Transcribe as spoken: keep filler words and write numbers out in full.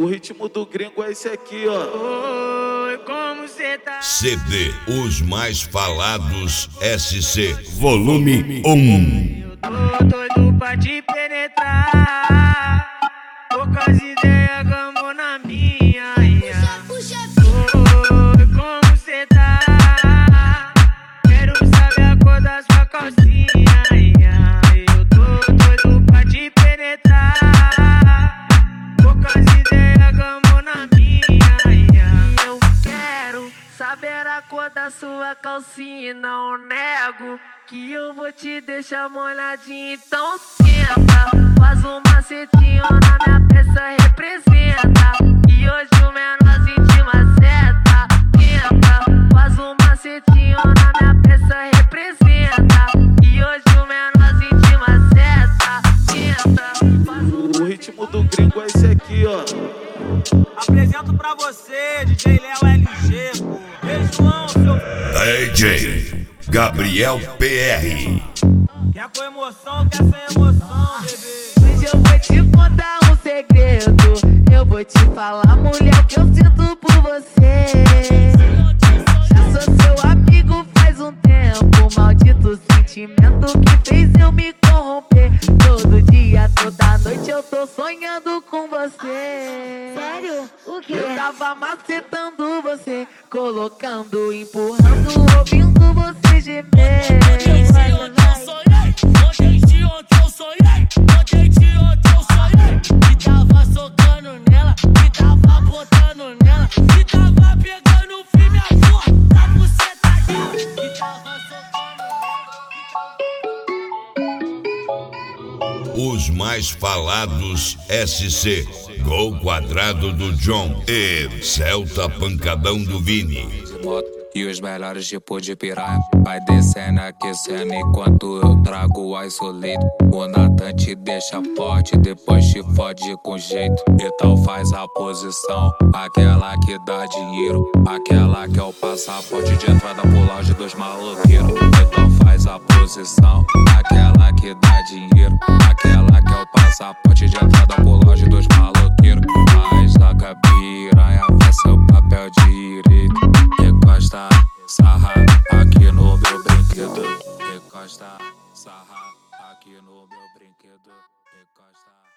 ritmo do gringo é esse aqui, ó. Oi, como cê tá? C D Os Mais Falados S C Volume um. Eu tô doido pra te penetrar. Poucas ideias, gamo na minha. Puxa, puxa, Oi, como cê tá? Quero saber a cor da sua calcinha. Eu tô doido pra te penetrar. Poucas ideias, gamo na minha. Eu quero saber a cor da sua calcinha. Não nego que eu vou te deixar molhadinho. Então senta, faz um macetinho na minha peça, representa. E hoje o menorzinho te maceta. Senta, faz um macetinho na minha peça, representa. E hoje o menorzinho te maceta. Senta, faz um... O ritmo do gringo é esse aqui, ó. Apresento pra você, D J Léo L G, pô. Beijão, seu... D J Gabriel P R. Quer com emoção, quer sem emoção, bebê. Hoje eu vou te contar um segredo. Eu vou te falar, mulher, o que eu sinto por você. Já sou seu amigo faz um tempo. Maldito sentimento que fez eu me corromper. Todo dia, toda noite eu tô sonhando com você. sério? O quê? Eu tava macetando você, colocando, empurrando, ouvindo você gemer. Os Mais Falados S C Gol Quadrado do John e Celta Pancadão do Vini. E os melhores tipos de piranha vai descendo, aquecendo enquanto eu trago o isolate. O Natan te deixa forte, depois te fode com jeito. Então faz a posição, aquela que dá dinheiro, aquela que é o passaporte de entrada pro lounge dos maloqueiros. Então faz a posição, aquela que dá dinheiro, aquela que é o passaporte de entrada pro lounge dos maloqueiros. Faz a piranha, faz seu papel direito. Encosta, sarra aqui no meu brinquedo. Encosta, sarra aqui no meu brinquedo. Encosta.